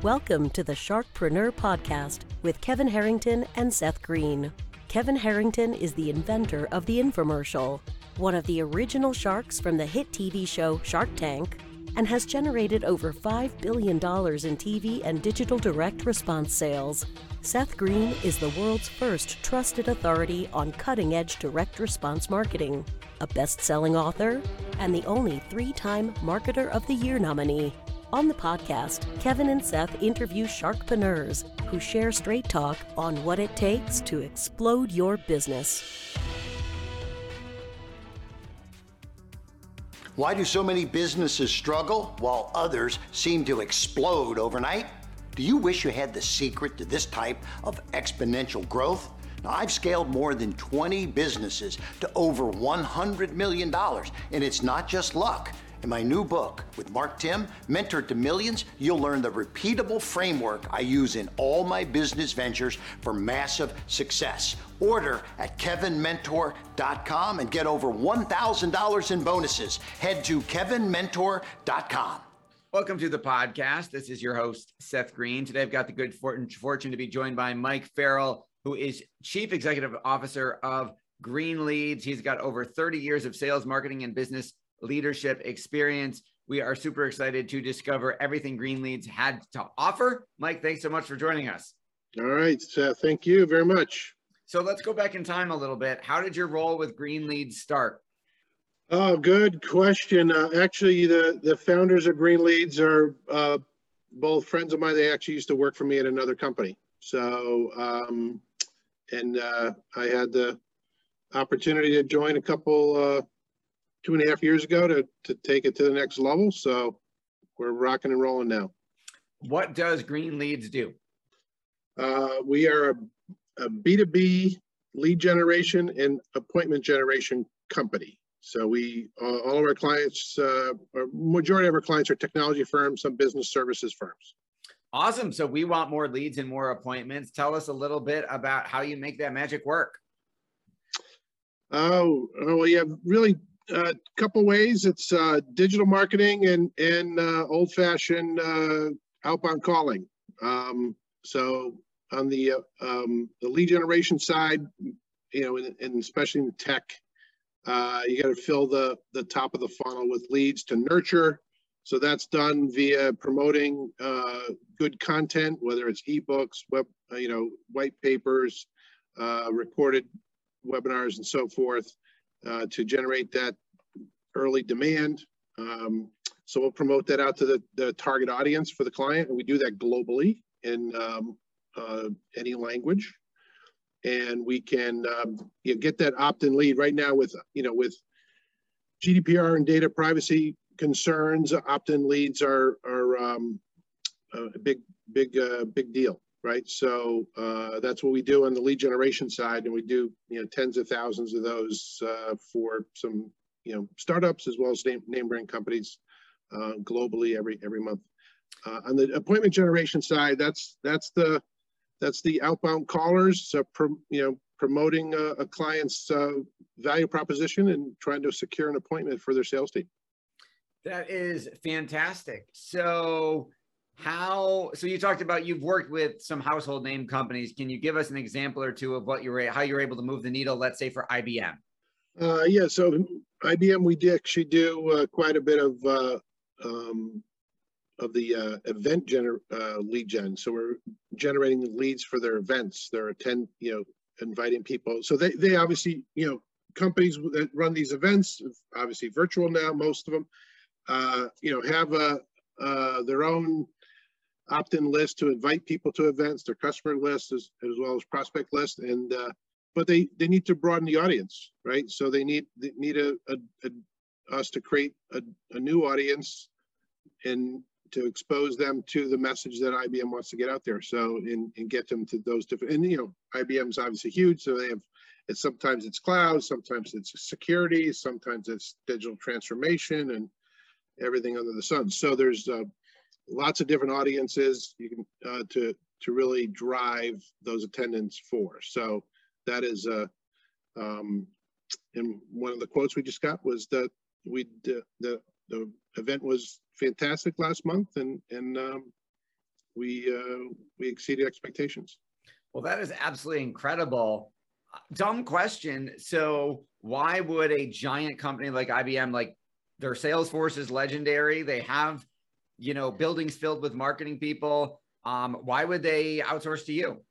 Welcome to the Sharkpreneur Podcast with Kevin Harrington and Seth Green. Kevin Harrington is the inventor of the infomercial, one of the original sharks from the hit TV show Shark Tank, and has generated over $5 billion in TV and digital direct response sales. Seth Green is the world's first trusted authority on cutting-edge direct response marketing, a best-selling author, and the only 3-time Marketer of the Year nominee. On the podcast, Kevin and Seth interview sharkpreneurs who share straight talk on what it takes to explode your business. Why do so many businesses struggle while others seem to explode overnight? Do you wish you had the secret to this type of exponential growth? Now, I've scaled more than 20 businesses to over $100 million, and it's not just luck. In my new book with Mark Timm, Mentor to Millions, you'll learn the repeatable framework I use in all my business ventures for massive success. Order at kevinmentor.com and get over $1,000 in bonuses. Head to kevinmentor.com. Welcome to the podcast. This is your host, Seth Green. Today, I've got the good fortune to be joined by Mike Farrell, who is Chief Executive Officer of Green Leads. He's got over 30 years of sales, marketing, and business leadership experience. We are super excited to discover everything Green Leads had to offer. Mike, thanks so much for joining us. All right, thank you very much. So let's go back in time a little bit. How did your role with Green Leads start? Oh, good question. Actually, the founders of Green Leads are both friends of mine. They actually used to work for me at another company. So, I had the opportunity to join a couple 2.5 years ago to take it to the next level. So we're rocking and rolling now. What does Green Leads do? We are a B2B lead generation and appointment generation company. So we, all of our clients, majority of our clients are technology firms, some business services firms. Awesome. So we want more leads and more appointments. Tell us a little bit about how you make that magic work. Oh, well, yeah, really a couple ways. It's digital marketing and old-fashioned outbound calling. So on the lead generation side, and especially in tech, you got to fill the top of the funnel with leads to nurture. So that's done via promoting good content, whether it's ebooks, white papers, recorded webinars, and so forth, to generate that early demand. So we'll promote that out to the target audience for the client, and we do that globally in any language. And we can get that opt-in lead right now with GDPR and data privacy concerns. Opt-in leads are a big deal, right? So that's what we do on the lead generation side, and we do tens of thousands of those for some startups as well as name brand companies globally every month. On the appointment generation side, that's the outbound callers, promoting a client's value proposition and trying to secure an appointment for their sales team. That is fantastic. So you talked about you've worked with some household name companies. Can you give us an example or two of how you're able to move the needle, let's say for IBM? Yeah, so IBM, we actually do quite a bit of the event lead gen. So we're generating the leads for their events. They're inviting people. So they obviously, companies that run these events, obviously virtual now, most of them, have their own opt-in list to invite people to events, their customer list as well as prospect list, and but they need to broaden the audience, right? So they need us to create a new audience and to expose them to the message that IBM wants to get out there. So and get them to those different, and IBM's obviously huge, so they have. Sometimes it's cloud, sometimes it's security, sometimes it's digital transformation, and everything under the sun. So there's lots of different audiences you can to really drive those attendants for. So that is and one of the quotes we just got was that the event was fantastic last month, and we exceeded expectations. Well, that is absolutely incredible. Dumb question. So why would a giant company like IBM, like their sales force is legendary, they have, buildings filled with marketing people, why would they outsource to you?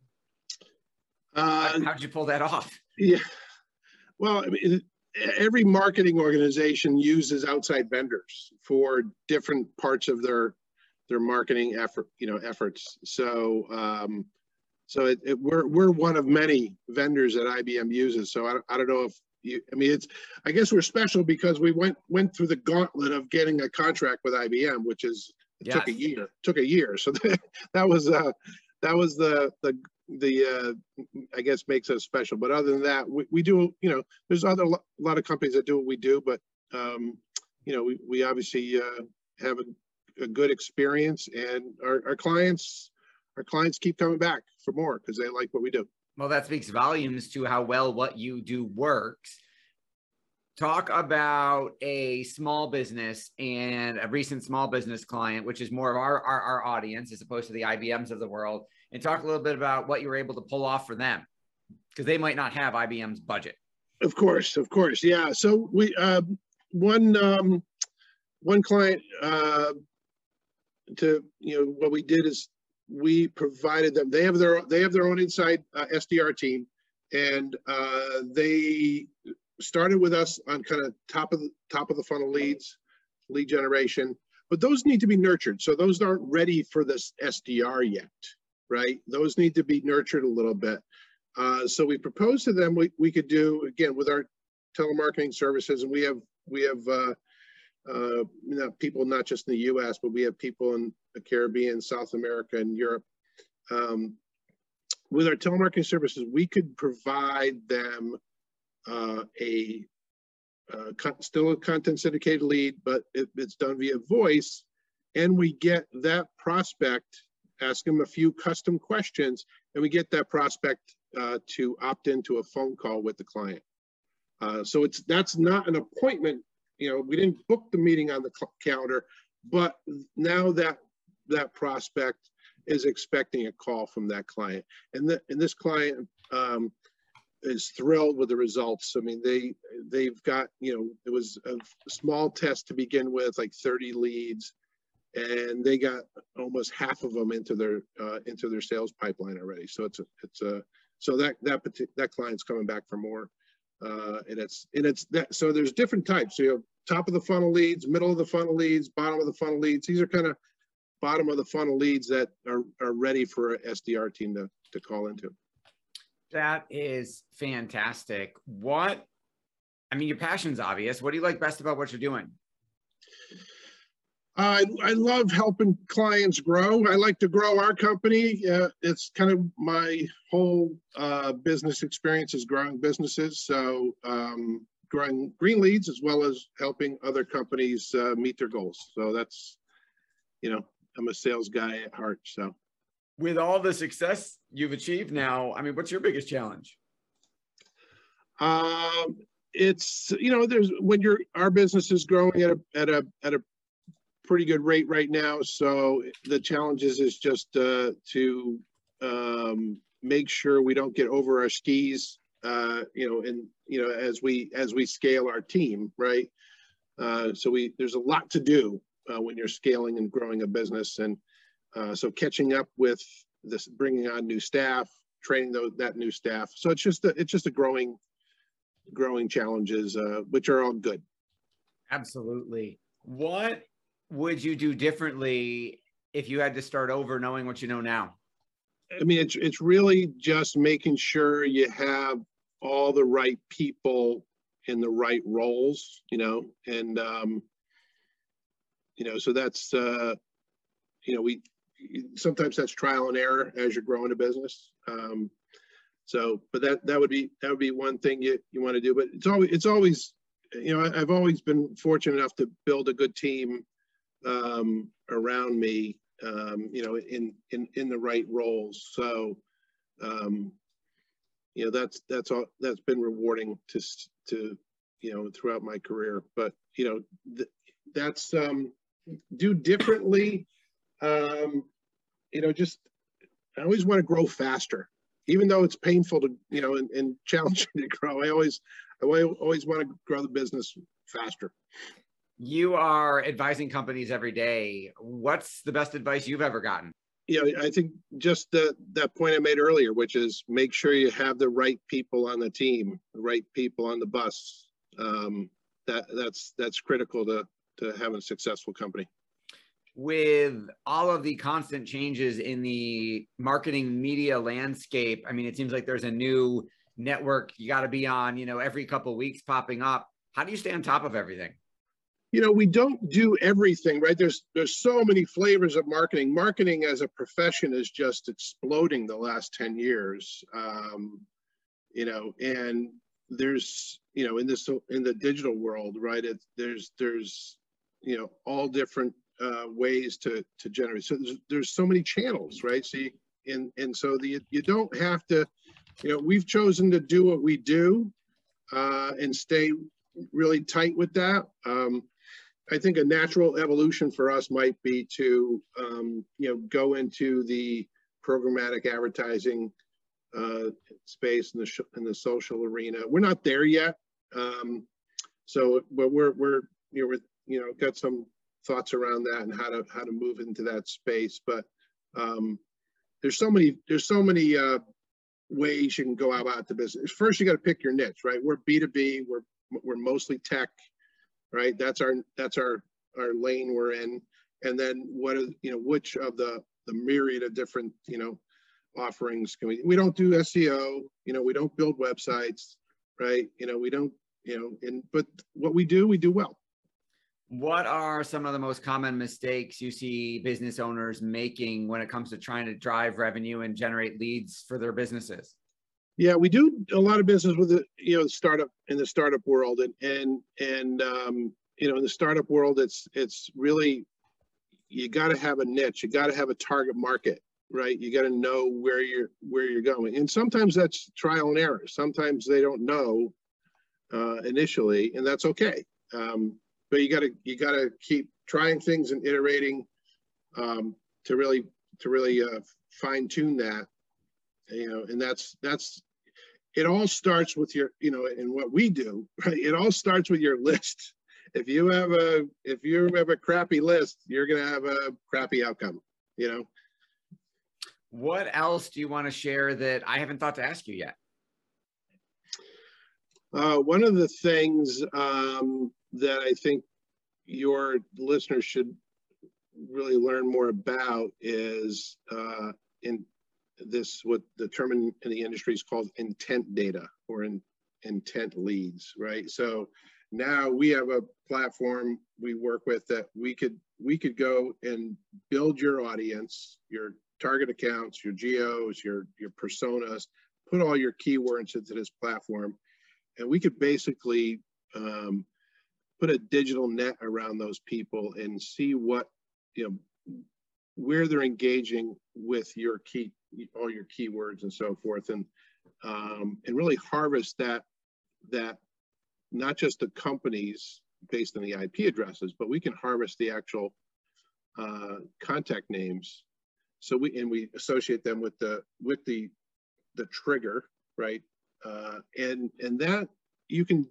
How'd you pull that off? Yeah, well, I mean, every marketing organization uses outside vendors for different parts of their marketing efforts. So we're one of many vendors that IBM uses. So I don't know if I guess we're special because we went through the gauntlet of getting a contract with IBM, which is took a year. So that was the I guess makes us special. But other than that, we do, there's a lot of companies that do what we do, but we obviously have a good experience, and our clients keep coming back for more because they like what we do. Well, that speaks volumes to how well what you do works. Talk about a small business and a recent small business client, which is more of our audience as opposed to the IBMs of the world, and talk a little bit about what you were able to pull off for them, because they might not have IBM's budget. Of course. Yeah. So we, one client, what we did is we provided them, they have their own inside SDR team, and they started with us on kind of top of the funnel leads, lead generation, but those need to be nurtured. So those aren't ready for this SDR yet, right? Those need to be nurtured a little bit. So we proposed to them we could do, again, with our telemarketing services, and we have people not just in the US, but we have people in the Caribbean, South America, and Europe. With our telemarketing services, we could provide them still a content syndicated lead, but it's done via voice, and we get that prospect, ask them a few custom questions, and we get that prospect to opt into a phone call with the client. So that's not an appointment. We didn't book the meeting on the calendar, but now that prospect is expecting a call from that client, and this client is thrilled with the results. I mean, they've got, it was a small test to begin with, like 30 leads, and they got almost half of them into their sales pipeline already. So so that client's coming back for more. So there's different types. So you have top of the funnel leads, middle of the funnel leads, bottom of the funnel leads. These are kind of bottom of the funnel leads that are ready for an SDR team to call into. That is fantastic. Your passion's obvious. What do you like best about what you're doing? I love helping clients grow. I like to grow our company. It's kind of my whole business experience is growing businesses. So growing Green Leads, as well as helping other companies meet their goals. So that's, I'm a sales guy at heart. So with all the success you've achieved now, what's your biggest challenge? It's, there's our business is growing at a pretty good rate right now. So the challenges is just to make sure we don't get over our skis, as we scale our team, right? So there's a lot to do when you're scaling and growing a business, and so catching up with this, bringing on new staff, training that new staff. So it's just a growing challenges, which are all good. Absolutely. What would you do differently if you had to start over knowing what you know now? It's really just making sure you have all the right people in the right roles, and so that's sometimes that's trial and error as you're growing a business. But that would be one thing you want to do. But it's always I've always been fortunate enough to build a good team around me, in the right roles. So that's been rewarding to throughout my career. But that's do differently. just, I always want to grow faster, even though it's painful to, and challenging to grow. I always want to grow the business faster. You are advising companies every day. What's the best advice you've ever gotten? I think just that point I made earlier, which is make sure you have the right people on the team, the right people on the bus. That's critical to having a successful company. With all of the constant changes in the marketing media landscape, I mean, it seems like there's a new network you got to be on, every couple of weeks popping up. How do you stay on top of everything? We don't do everything, right? There's so many flavors of marketing. Marketing as a profession is just exploding the last 10 years. And there's, in the digital world, right? There's all different ways to generate. So there's so many channels, right? So you don't have to, we've chosen to do what we do and stay really tight with that. I think a natural evolution for us might be to, go into the programmatic advertising space in the social arena. We're not there yet. But we're got some thoughts around that and how to move into that space. But there's so many ways you can go about the business. First, you got to pick your niche, right? We're B2B. We're mostly tech, right? That's our lane we're in. And then which of the myriad of different, offerings can we don't do SEO, we don't build websites, right? We don't, but what we do well. What are some of the most common mistakes you see business owners making when it comes to trying to drive revenue and generate leads for their businesses? Yeah, we do a lot of business with the startup world, and in the startup world, it's really, you got to have a niche, you got to have a target market, right? You got to know where you're going, and sometimes that's trial and error. Sometimes they don't know initially, and that's okay. But you got to keep trying things and iterating to really fine tune that, and that's it. All starts with your, in what we do, right? It all starts with your list. If you have a crappy list, you're gonna have a crappy outcome. What else do you want to share that I haven't thought to ask you yet? One of the things that I think your listeners should really learn more about is what the term in the industry is called intent data, or intent leads, right? So now we have a platform we work with that we could go and build your audience, your target accounts, your geos, your personas, put all your keywords into this platform, and we could basically put a digital net around those people and see what, where they're engaging with all your keywords and so forth, and really harvest that not just the companies based on the IP addresses, but we can harvest the actual contact names. So we associate them with the trigger, right? And that you can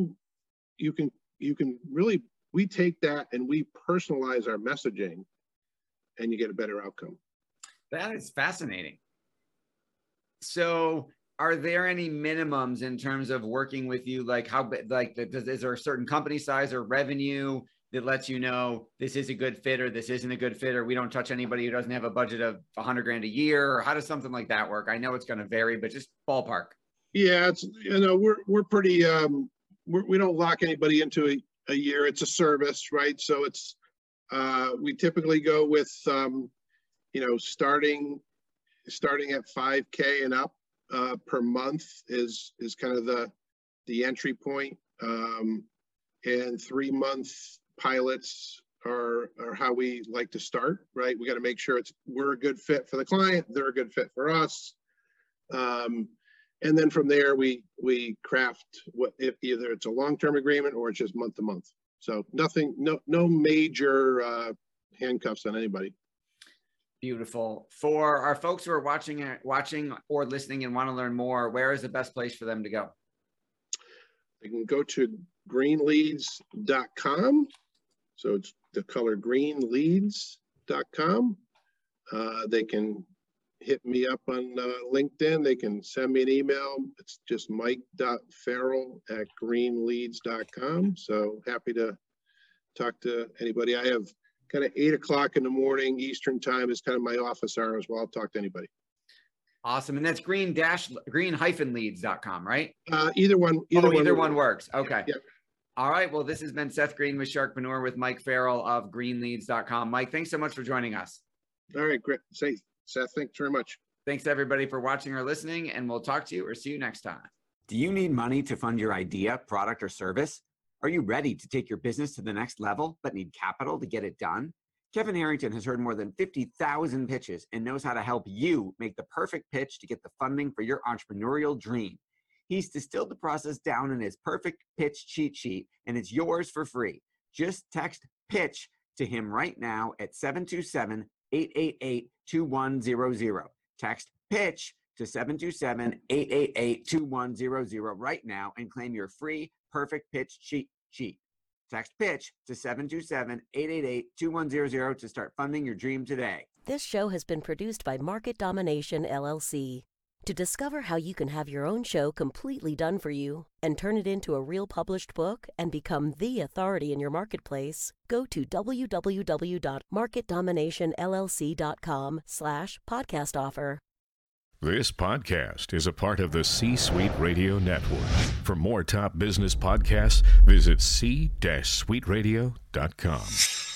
really, we take that and we personalize our messaging, and you get a better outcome. That is fascinating. So are there any minimums in terms of working with you? Like is there a certain company size or revenue that lets you know this is a good fit or this isn't a good fit, or we don't touch anybody who doesn't have a budget of $100,000 a year? Or how does something like that work? I know it's going to vary, but just ballpark. Yeah, it's, we're pretty, we don't lock anybody into a year. It's a service, right? So it's, we typically go with, starting at 5K and up per month is kind of the entry point. And 3-month pilots are how we like to start, right? We got to make sure we're a good fit for the client, they're a good fit for us. And then from there, we craft if either it's a long-term agreement or it's just month to month. So no major handcuffs on anybody. Beautiful. For our folks who are watching or listening and want to learn more, where is the best place for them to go? They can go to greenleads.com. So it's the color greenleads.com. They can hit me up on LinkedIn. They can send me an email. It's just mike.farrell@greenleads.com. So happy to talk to anybody. I have kind of 8 o'clock in the morning Eastern time is kind of my office hours where I'll talk to anybody. Awesome. And that's green-leads.com, right? Either one. Either one works. Okay. Yeah. All right. Well, this has been Seth Green with Sharkpreneur with Mike Farrell of greenleads.com. Mike, thanks so much for joining us. All right, great. Seth, thanks very much. Thanks everybody for watching or listening, and we'll talk to you or see you next time. Do you need money to fund your idea, product, or service? Are you ready to take your business to the next level, but need capital to get it done? Kevin Harrington has heard more than 50,000 pitches and knows how to help you make the perfect pitch to get the funding for your entrepreneurial dream. He's distilled the process down in his perfect pitch cheat sheet, and it's yours for free. Just text PITCH to him right now at 727-888-2100. Text PITCH to 727-888-2100 right now and claim your free perfect pitch cheat sheet. Text PITCH to 727-888-2100 to start funding your dream today. This show has been produced by Market Domination, LLC. To discover how you can have your own show completely done for you and turn it into a real published book and become the authority in your marketplace, go to www.marketdominationllc.com/podcast offer. This podcast is a part of the C-Suite Radio Network. For more top business podcasts, visit c-suiteradio.com.